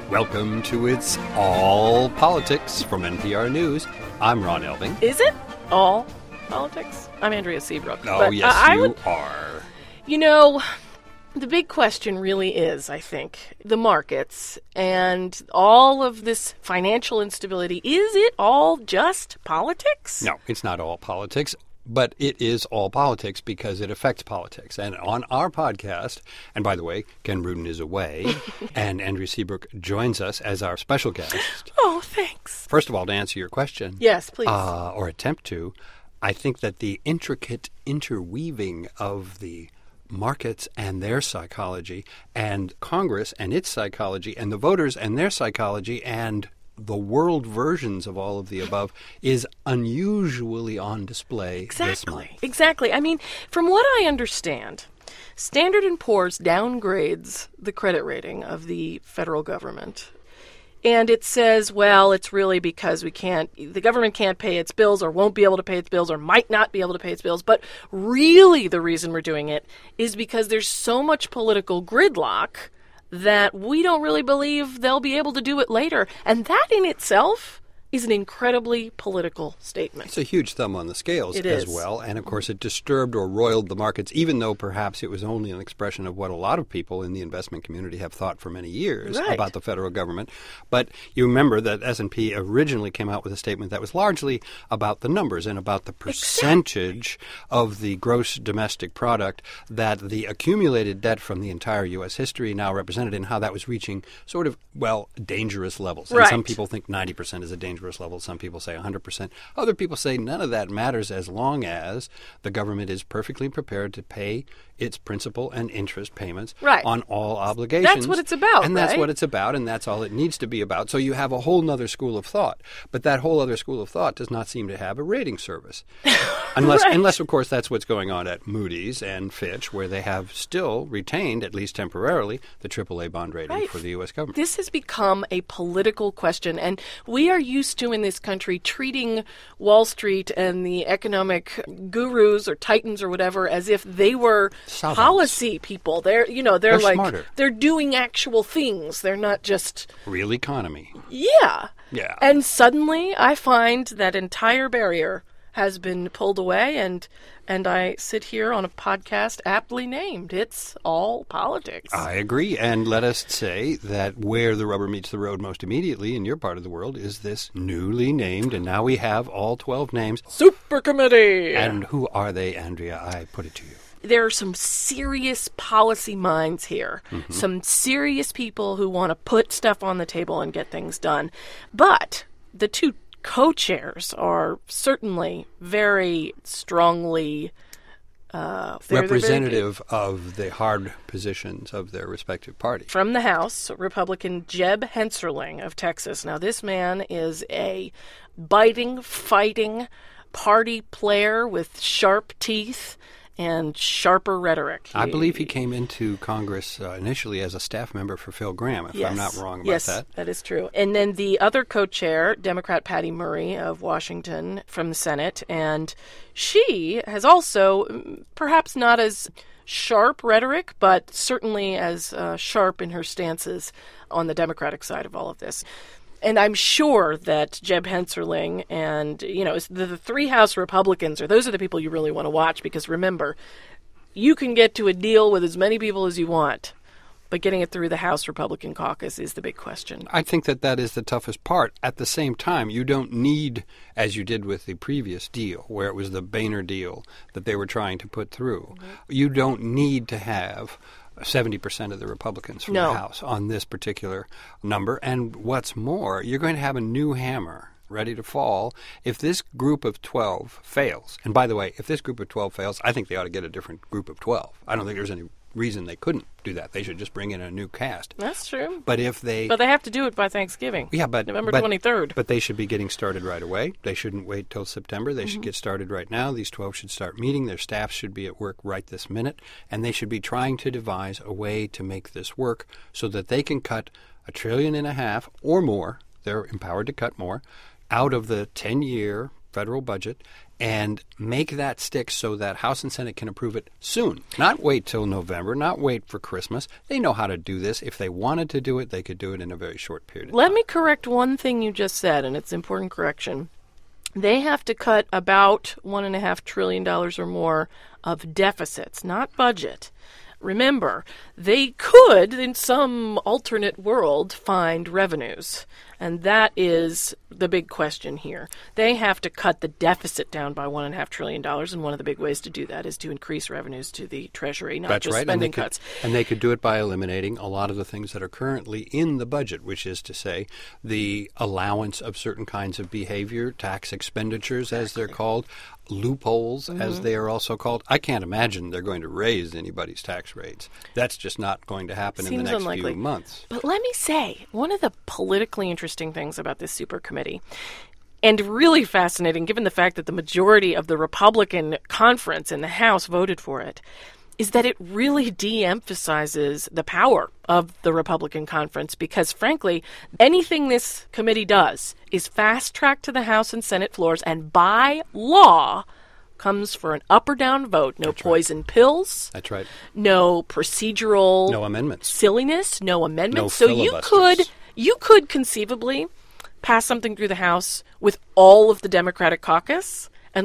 Welcome to It's All Politics from NPR News. I'm Ron Elving. Is it all politics? I'm Andrea Seabrook. Oh, but, yes, you are. You know, the big question really is, I think, the markets and all of this financial instability. Is it all just politics? No, it's not all politics. But it is all politics because it affects politics. And on our podcast, and by the way, Ken Rudin is away, and Andrea Seabrook joins us as our special guest. Oh, thanks. First of all, to answer your question. Yes, please. Or attempt to, I think that the intricate interweaving of the markets and their psychology, and Congress and its psychology, and the voters and their psychology, and the world versions of all of the above is unusually on display this month. Exactly. I mean, from what I understand, Standard & Poor's downgrades the credit rating of the federal government. And it says, well, it's really because the government can't pay its bills or won't be able to pay its bills or might not be able to pay its bills. But really the reason we're doing it is because there's so much political gridlock that we don't really believe they'll be able to do it later. And that in itself is an incredibly political statement. It's a huge thumb on the scales as well. And, of course, it disturbed or roiled the markets, even though perhaps it was only an expression of what a lot of people in the investment community have thought for many years about the federal government. But you remember that S&P originally came out with a statement that was largely about the numbers and about the percentage of the gross domestic product that the accumulated debt from the entire U.S. history now represented and how that was reaching sort of, dangerous levels. And some people think 90% is a dangerous level. Some people say 100%. Other people say none of that matters as long as the government is perfectly prepared to pay its principal and interest payments on all obligations. That's what it's about, And that's what it's about, and that's all it needs to be about. So you have a whole other school of thought. But that whole other school of thought does not seem to have a rating service. Unless, of course, that's what's going on at Moody's and Fitch, where they have still retained, at least temporarily, the AAA bond rating for the U.S. government. This has become a political question, and we are used to, in this country, treating Wall Street and the economic gurus or titans or whatever as if they were policy people. They're like smarter. They're doing actual things. They're not just real economy. Yeah. And suddenly I find that entire barrier has been pulled away, and I sit here on a podcast aptly named It's All Politics. I agree. And let us say that where the rubber meets the road most immediately in your part of the world is this newly named, and now we have all 12 names, Super Committee. And who are they, Andrea? I put it to you. There are some serious policy minds here, some serious people who want to put stuff on the table and get things done. But the two co-chairs are certainly very strongly representative of the hard positions of their respective parties. From the House, Republican Jeb Hensarling of Texas. Now, this man is a biting, fighting party player with sharp teeth and sharper rhetoric. I believe he came into Congress initially as a staff member for Phil Gramm, if I'm not wrong about that. Yes, that is true. And then the other co-chair, Democrat Patty Murray of Washington from the Senate, and she has also, perhaps not as sharp rhetoric, but certainly as sharp in her stances on the Democratic side of all of this. And I'm sure that Jeb Hensarling and, the three House Republicans, those are the people you really want to watch, because remember, you can get to a deal with as many people as you want, but getting it through the House Republican caucus is the big question. I think that is the toughest part. At the same time, you don't need, as you did with the previous deal, where it was the Boehner deal that they were trying to put through, you don't need to have 70% of the Republicans from the House on this particular number. And what's more, you're going to have a new hammer ready to fall if this group of 12 fails. And by the way, if this group of 12 fails, I think they ought to get a different group of 12. I don't think there's any reason they couldn't do that. They should just bring in a new cast. That's true. But they have to do it by Thanksgiving. Yeah, but November 23rd. But they should be getting started right away. They shouldn't wait till September. They should get started right now. These 12 should start meeting. Their staff should be at work right this minute, and they should be trying to devise a way to make this work so that they can cut $1.5 trillion or more. They're empowered to cut more out of the 10-year federal budget and make that stick so that House and Senate can approve it soon. Not wait till November, not wait for Christmas. They know how to do this. If they wanted to do it, they could do it in a very short period of time. Let me correct one thing you just said, and it's an important correction. They have to cut about $1.5 trillion or more of deficits, not budget. Remember, they could, in some alternate world, find revenues. And that is the big question here. They have to cut the deficit down by $1.5 trillion, and one of the big ways to do that is to increase revenues to the Treasury, not just spending cuts. And they could do it by eliminating a lot of the things that are currently in the budget, which is to say the allowance of certain kinds of behavior, tax expenditures, as they're called, loopholes, as they are also called. I can't imagine they're going to raise anybody's tax rates. That's just not going to happen in the next few months. But let me say, one of the politically interesting things about this super committee, and really fascinating given the fact that the majority of the Republican conference in the House voted for it, is that it really de-emphasizes the power of the Republican conference because, frankly, anything this committee does is fast-tracked to the House and Senate floors and, by law, comes for an up or down vote. No poison pills. That's right. No procedural... No amendments. Silliness. No amendments. No so you could conceivably pass something through the House with all of the Democratic caucus and,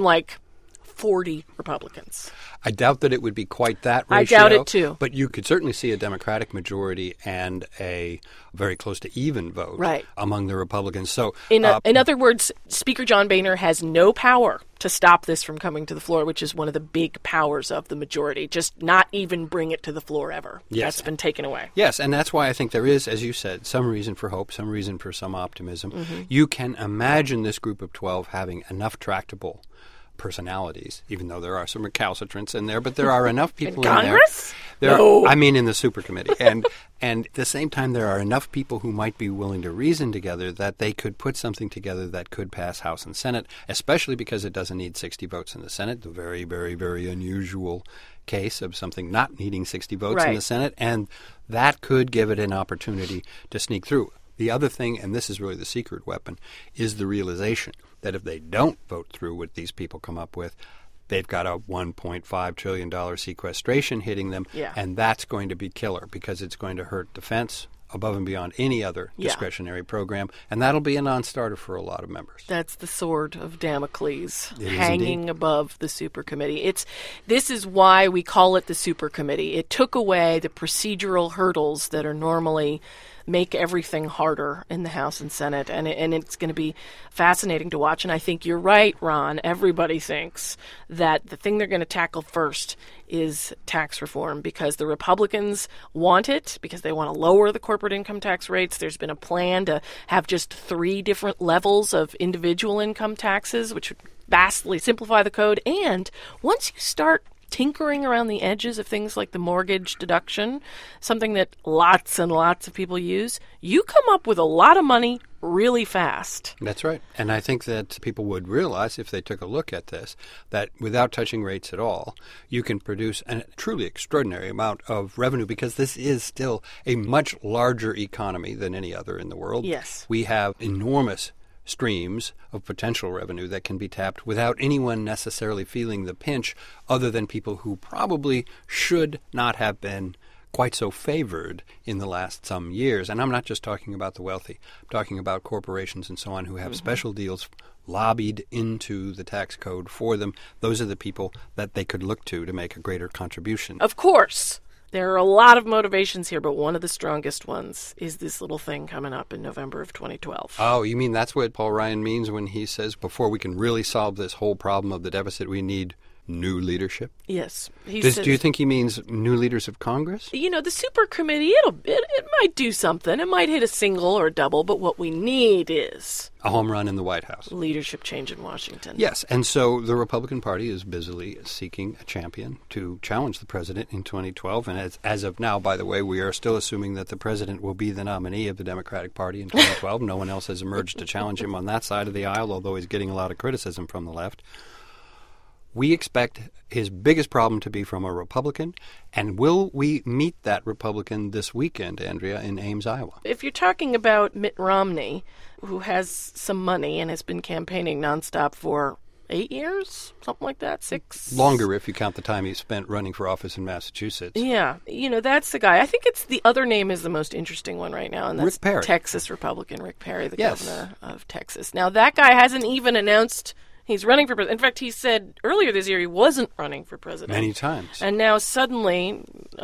40 Republicans. I doubt that it would be quite that ratio. I doubt it, too. But you could certainly see a Democratic majority and a very close to even vote among the Republicans. So, in other words, Speaker John Boehner has no power to stop this from coming to the floor, which is one of the big powers of the majority. Just not even bring it to the floor ever. Yes. That's been taken away. Yes, and that's why I think there is, as you said, some reason for hope, some reason for some optimism. You can imagine this group of 12 having enough tractable personalities, even though there are some recalcitrants in there, but there are enough people in Congress? there. No. I mean in the super committee. And at the same time, there are enough people who might be willing to reason together that they could put something together that could pass House and Senate, especially because it doesn't need 60 votes in the Senate, the very, very, very unusual case of something not needing 60 votes in the Senate, and that could give it an opportunity to sneak through. The other thing, and this is really the secret weapon, is the realization that if they don't vote through what these people come up with, they've got a $1.5 trillion sequestration hitting them, and that's going to be killer because it's going to hurt defense above and beyond any other discretionary program, and that'll be a non-starter for a lot of members. That's the sword of Damocles hanging above the super committee. This is why we call it the super committee. It took away the procedural hurdles that are normally make everything harder in the House and Senate, and it's going to be fascinating to watch. And I think you're right, Ron. Everybody thinks that the thing they're going to tackle first is tax reform because the Republicans want it, because they want to lower the corporate income tax rates. There's been a plan to have just 3 different levels of individual income taxes, which would vastly simplify the code. And once you start tinkering around the edges of things like the mortgage deduction, something that lots and lots of people use, you come up with a lot of money really fast. That's right. And I think that people would realize if they took a look at this, that without touching rates at all, you can produce a truly extraordinary amount of revenue because this is still a much larger economy than any other in the world. Yes. We have enormous streams of potential revenue that can be tapped without anyone necessarily feeling the pinch other than people who probably should not have been quite so favored in the last some years. And I'm not just talking about the wealthy. I'm talking about corporations and so on who have special deals lobbied into the tax code for them. Those are the people that they could look to make a greater contribution. Of course. There are a lot of motivations here, but one of the strongest ones is this little thing coming up in November of 2012. Oh, you mean that's what Paul Ryan means when he says before we can really solve this whole problem of the deficit, we need new leadership? Yes. Do you think he means new leaders of Congress? You know, the super committee, it might do something. It might hit a single or a double, but what we need is a home run in the White House. Leadership change in Washington. Yes, and so the Republican Party is busily seeking a champion to challenge the president in 2012. And as of now, by the way, we are still assuming that the president will be the nominee of the Democratic Party in 2012. No one else has emerged to challenge him on that side of the aisle, although he's getting a lot of criticism from the left. We expect his biggest problem to be from a Republican, and will we meet that Republican this weekend, Andrea, in Ames, Iowa? If you're talking about Mitt Romney, who has some money and has been campaigning nonstop for 8 years, something like that, 6. Longer if you count the time he spent running for office in Massachusetts. Yeah, that's the guy. I think it's the other name is the most interesting one right now, and that's Rick Perry. Texas Republican Rick Perry, the governor of Texas. Now, that guy hasn't even announced he's running for president. In fact, he said earlier this year he wasn't running for president. Many times. And now suddenly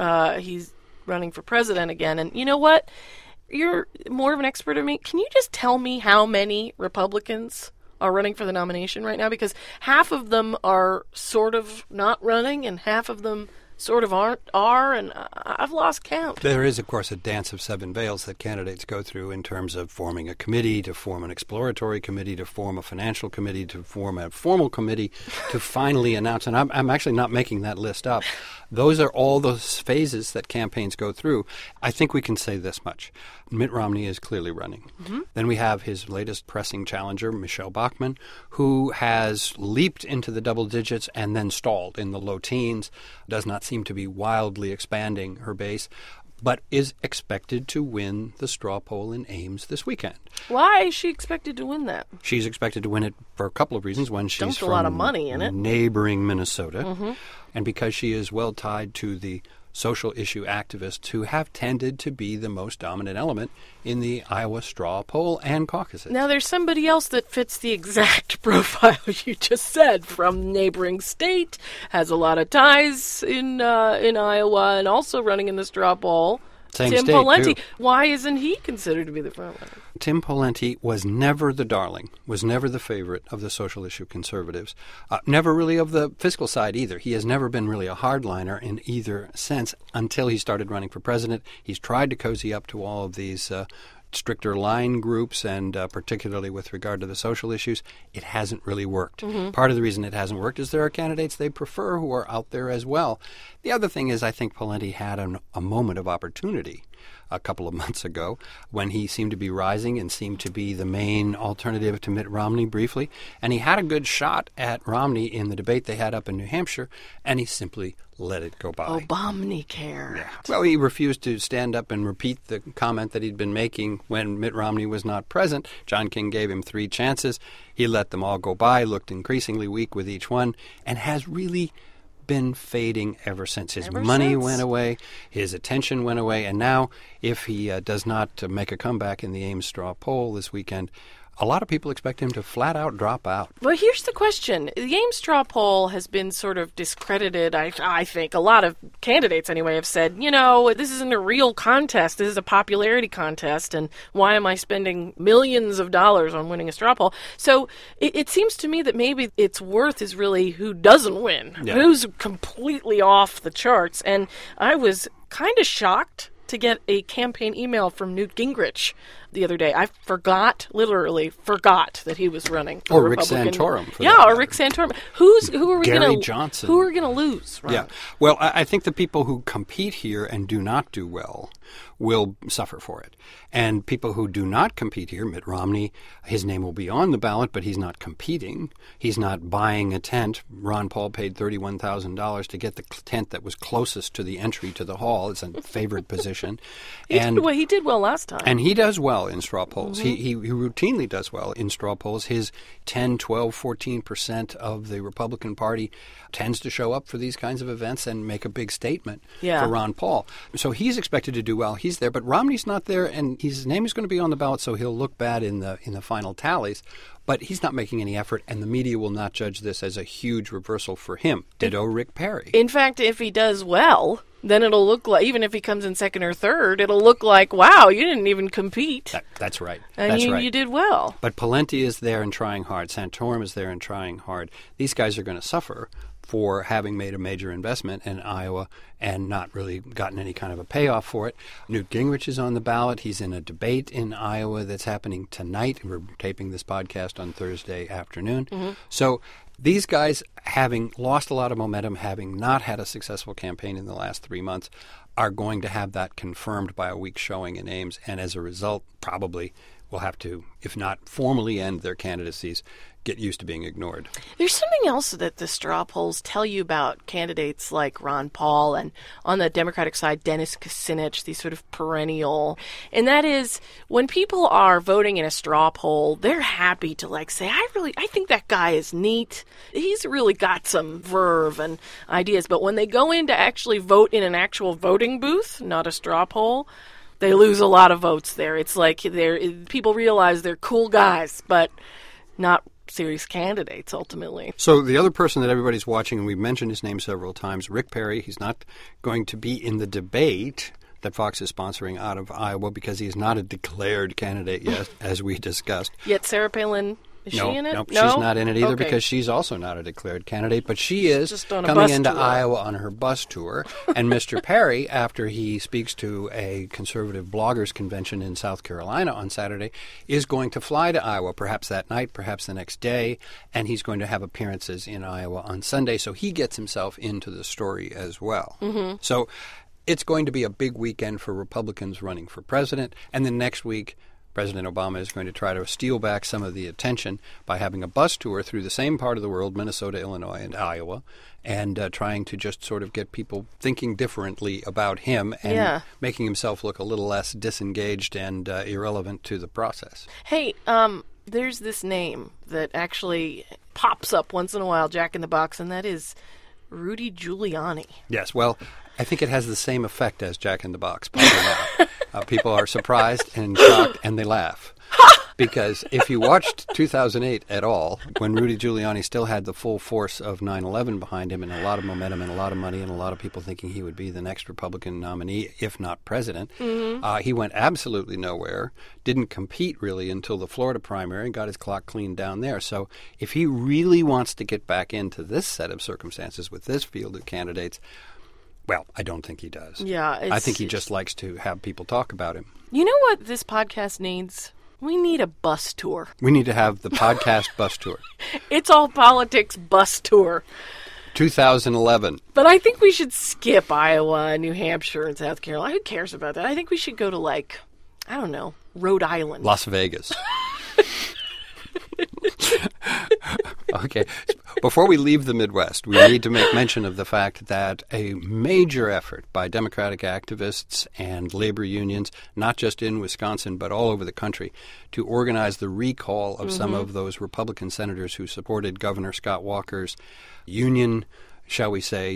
he's running for president again. And you know what? You're more of an expert than me. Can you just tell me how many Republicans are running for the nomination right now? Because half of them are sort of not running and half of them sort of are, and I've lost count. There is, of course, a dance of 7 veils that candidates go through in terms of forming a committee, to form an exploratory committee, to form a financial committee, to form a formal committee, to finally announce. And I'm actually not making that list up. Those are all those phases that campaigns go through. I think we can say this much. Mitt Romney is clearly running. Mm-hmm. Then we have his latest pressing challenger, Michelle Bachmann, who has leaped into the double digits and then stalled in the low teens, does not seem to be wildly expanding her base, but is expected to win the straw poll in Ames this weekend. Why is she expected to win that? She's expected to win it for a couple of reasons. One, she's from a lot of money in it. Neighboring Minnesota, and because she is well tied to the social issue activists who have tended to be the most dominant element in the Iowa straw poll and caucuses. Now, there's somebody else that fits the exact profile you just said, from neighboring state, has a lot of ties in Iowa, and also running in the straw poll. Same Tim state, Pawlenty. too. Why isn't he considered to be the frontrunner? Tim Pawlenty was never the darling, was never the favorite of the social issue conservatives, never really of the fiscal side either. He has never been really a hardliner in either sense until he started running for president. He's tried to cozy up to all of these stricter line groups, and particularly with regard to the social issues, it hasn't really worked. Mm-hmm. Part of the reason it hasn't worked is there are candidates they prefer who are out there as well. The other thing is I think Pawlenty had a moment of opportunity a couple of months ago when he seemed to be rising and seemed to be the main alternative to Mitt Romney briefly. And he had a good shot at Romney in the debate they had up in New Hampshire, and he simply let it go by. Obamacare. Yeah. Well, he refused to stand up and repeat the comment that he'd been making when Mitt Romney was not present. John King gave him 3 chances. He let them all go by, looked increasingly weak with each one, and has really been fading ever since. His money went away, his attention went away, and now if he does not make a comeback in the Ames straw poll this weekend, a lot of people expect him to flat out drop out. Well, here's the question. The Ames straw poll has been sort of discredited, I think. A lot of candidates, anyway, have said, this isn't a real contest. This is a popularity contest, and why am I spending millions of dollars on winning a straw poll? So it seems to me that maybe its worth is really who doesn't win, who's completely off the charts. And I was kind of shocked to get a campaign email from Newt Gingrich the other day. I literally forgot that he was running for Rick Santorum. Or Rick Santorum. Who are we Gary Johnson. Who are we going to lose? Ron? Yeah. Well, I think the people who compete here and do not do well will suffer for it. And people who do not compete here, Mitt Romney, his name will be on the ballot, but he's not competing. He's not buying a tent. Ron Paul paid $31,000 to get the tent that was closest to the entry to the hall. It's a favored position. He did well last time. And he does well in straw polls. Mm-hmm. He routinely does well in straw polls. His 10, 12, 14% of the Republican Party tends to show up for these kinds of events and make a big statement for Ron Paul. So he's expected to do well. He's there, but Romney's not there, and his name is going to be on the ballot, so he'll look bad in the final tallies. But he's not making any effort, and the media will not judge this as a huge reversal for him. Ditto Rick Perry. In fact, if he does well, then it'll look like, even if he comes in second or third, it'll look like, wow, you didn't even compete. That's right. And you did well. But Pawlenty is there and trying hard. Santorum is there and trying hard. These guys are going to suffer for having made a major investment in Iowa and not really gotten any kind of a payoff for it. Newt Gingrich is on the ballot. He's in a debate in Iowa that's happening tonight. We're taping this podcast on Thursday afternoon. Mm-hmm. So these guys, having lost a lot of momentum, having not had a successful campaign in the last 3 months, are going to have that confirmed by a weak showing in Ames, and as a result, probably will have to, if not formally end their candidacies, get used to being ignored. There's something else that the straw polls tell you about candidates like Ron Paul and on the Democratic side, Dennis Kucinich, these sort of perennial. And that is when people are voting in a straw poll, they're happy to say, I think that guy is neat. He's really got some verve and ideas. But when they go in to actually vote in an actual voting booth, not a straw poll, they lose a lot of votes there. It's like people realize they're cool guys, but not serious candidates, ultimately. So the other person that everybody's watching, and we've mentioned his name several times, Rick Perry, he's not going to be in the debate that Fox is sponsoring out of Iowa because he is not a declared candidate yet, as we discussed. Yet Sarah Palin, is she in it? No, she's not in it either because she's also not a declared candidate, but she is coming into Iowa on her bus tour. And Mr. Perry, after he speaks to a conservative bloggers convention in South Carolina on Saturday, is going to fly to Iowa, perhaps that night, perhaps the next day, and he's going to have appearances in Iowa on Sunday, so he gets himself into the story as well. Mm-hmm. So it's going to be a big weekend for Republicans running for president, and then next week President Obama is going to try to steal back some of the attention by having a bus tour through the same part of the world, Minnesota, Illinois, and Iowa, and trying to just sort of get people thinking differently about him and making himself look a little less disengaged and irrelevant to the process. Hey, there's this name that actually pops up once in a while, Jack in the Box, and that is Rudy Giuliani. Yes, well, I think it has the same effect as Jack in the Box. People are surprised and shocked, and they laugh. Because if you watched 2008 at all, when Rudy Giuliani still had the full force of 9/11 behind him and a lot of momentum and a lot of money and a lot of people thinking he would be the next Republican nominee, if not president, he went absolutely nowhere, didn't compete really until the Florida primary and got his clock cleaned down there. So if he really wants to get back into this set of circumstances with this field of candidates, well, I don't think he does. Yeah, I think he just likes to have people talk about him. You know what this podcast needs? We need a bus tour. We need to have the podcast bus tour. It's All Politics bus tour. 2011. But I think we should skip Iowa, New Hampshire, and South Carolina. Who cares about that? I think we should go to, I don't know, Rhode Island. Las Vegas. Okay. Before we leave the Midwest, we need to make mention of the fact that a major effort by Democratic activists and labor unions, not just in Wisconsin but all over the country, to organize the recall of some of those Republican senators who supported Governor Scott Walker's union, shall we say,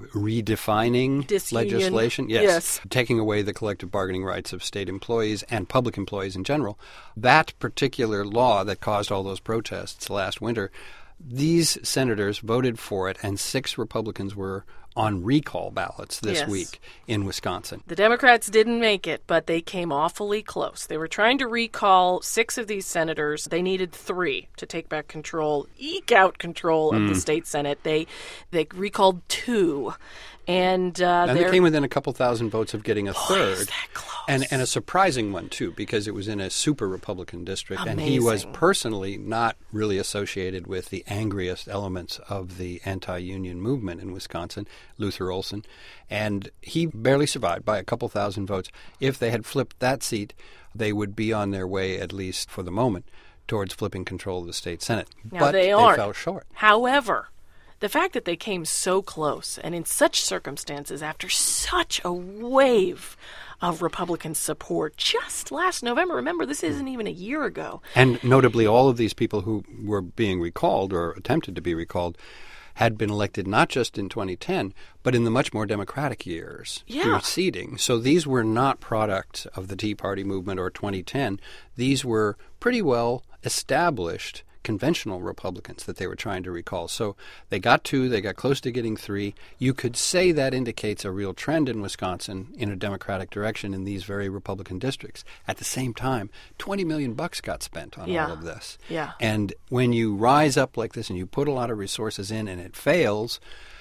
redefining legislation. Yes. Taking away the collective bargaining rights of state employees and public employees in general. That particular law that caused all those protests last winter, these senators voted for it, and 6 Republicans were on recall ballots this week in Wisconsin. The Democrats didn't make it, but they came awfully close. They were trying to recall 6 of these senators. They needed 3 to take back control, eke out control of the state Senate. They recalled 2. And they came within a couple thousand votes of getting a third. Is that close? And a surprising one, too, because it was in a super Republican district. Amazing. And he was personally not really associated with the angriest elements of the anti-union movement in Wisconsin, Luther Olson. And he barely survived by a couple thousand votes. If they had flipped that seat, they would be on their way, at least for the moment, towards flipping control of the state Senate. Now but they fell short. However, the fact that they came so close and in such circumstances after such a wave of Republican support just last November. Remember, this isn't even a year ago. And notably, all of these people who were being recalled or attempted to be recalled had been elected not just in 2010, but in the much more democratic years preceding. So these were not products of the Tea Party movement or 2010. These were pretty well established conventional Republicans that they were trying to recall. So they got 2, they got close to getting 3. You could say that indicates a real trend in Wisconsin in a Democratic direction in these very Republican districts. At the same time, $20 million got spent on all of this. Yeah. And when you rise up like this and you put a lot of resources in and it fails,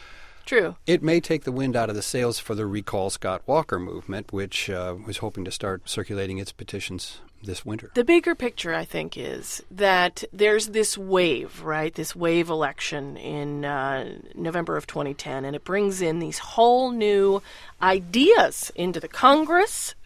true, it may take the wind out of the sails for the Recall Scott Walker movement, which was hoping to start circulating its petitions this winter. The bigger picture, I think, is that there's this wave, right? This wave election in November of 2010, and it brings in these whole new ideas into the Congress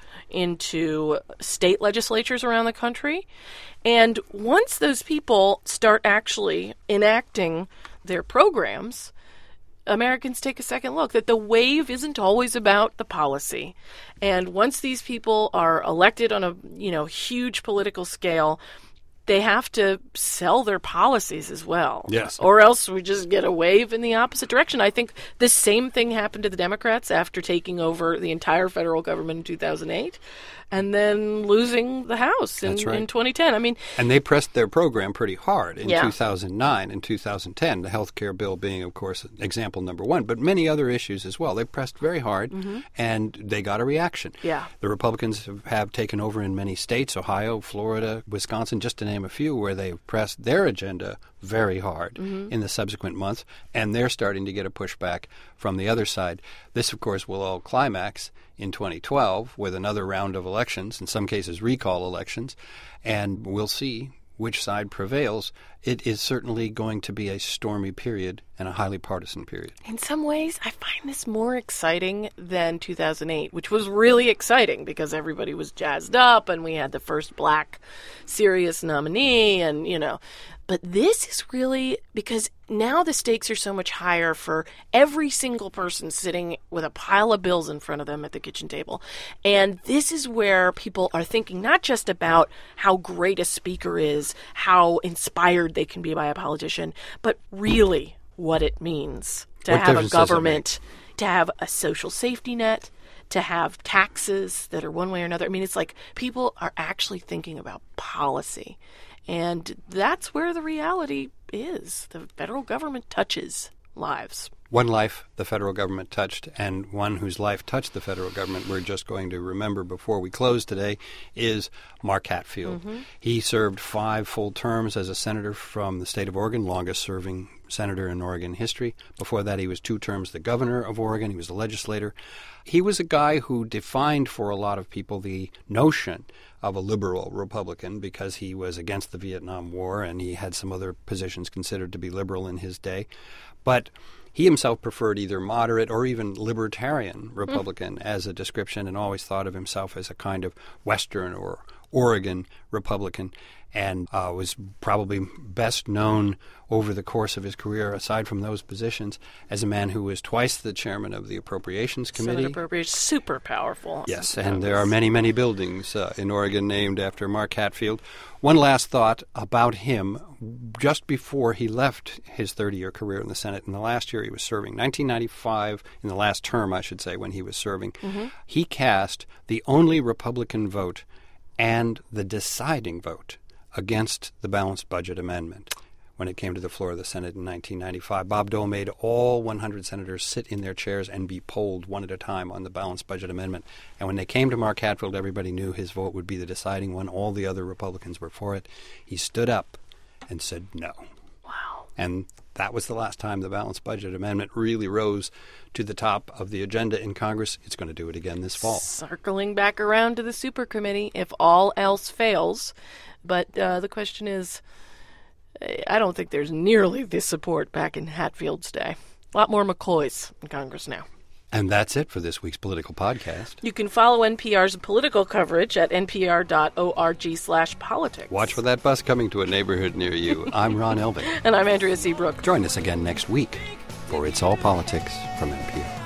into state legislatures around the country. And once those people start actually enacting their programs, Americans take a second look that the wave isn't always about the policy. And once these people are elected on a, huge political scale, they have to sell their policies as well. Yes. Or else we just get a wave in the opposite direction. I think the same thing happened to the Democrats after taking over the entire federal government in 2008 and then losing the House in 2010. And they pressed their program pretty hard in 2009 and 2010, the health care bill being, of course, example number one, but many other issues as well. They pressed very hard, and they got a reaction. Yeah. The Republicans have taken over in many states, Ohio, Florida, Wisconsin, just to name a few, where they've pressed their agenda very hard in the subsequent months, and they're starting to get a pushback from the other side. This, of course, will all climax in 2012 with another round of elections, in some cases recall elections, and we'll see which side prevails. It is certainly going to be a stormy period and a highly partisan period. In some ways, I find this more exciting than 2008, which was really exciting because everybody was jazzed up and we had the first black serious nominee and, But this is really because now the stakes are so much higher for every single person sitting with a pile of bills in front of them at the kitchen table. And this is where people are thinking not just about how great a speaker is, how inspired they can be by a politician, but really what it means to have a government, to have a social safety net, to have taxes that are one way or another. It's like people are actually thinking about policy. And that's where the reality is. The federal government touches lives. One life the federal government touched, and one whose life touched the federal government we're just going to remember before we close today is Mark Hatfield. He served 5 full terms as a senator from the state of Oregon, longest-serving senator in Oregon history. Before that, he was 2 terms the governor of Oregon. He was a legislator. He was a guy who defined for a lot of people the notion of a liberal Republican because he was against the Vietnam War and he had some other positions considered to be liberal in his day. But he himself preferred either moderate or even libertarian Republican as a description and always thought of himself as a kind of Western or Oregon Republican, and was probably best known over the course of his career, aside from those positions, as a man who was twice the chairman of the Appropriations Committee. Senate Appropriations, super powerful. Yes, and there are many, many buildings in Oregon named after Mark Hatfield. One last thought about him. Just before he left his 30-year career in the Senate, in the last year he was serving, 1995, in the last term, I should say, when he was serving, he cast the only Republican vote and the deciding vote against the balanced budget amendment when it came to the floor of the Senate in 1995. Bob Dole made all 100 senators sit in their chairs and be polled one at a time on the balanced budget amendment. And when they came to Mark Hatfield, everybody knew his vote would be the deciding one. All the other Republicans were for it. He stood up and said no. Wow. And that was the last time the balanced budget amendment really rose to the top of the agenda in Congress. It's going to do it again this fall. Circling back around to the super committee if all else fails. But the question is, I don't think there's nearly this support back in Hatfield's day. A lot more McCoys in Congress now. And that's it for this week's Political Podcast. You can follow NPR's political coverage at npr.org/politics. Watch for that bus coming to a neighborhood near you. I'm Ron Elving. And I'm Andrea Seabrook. Join us again next week for It's All Politics from NPR.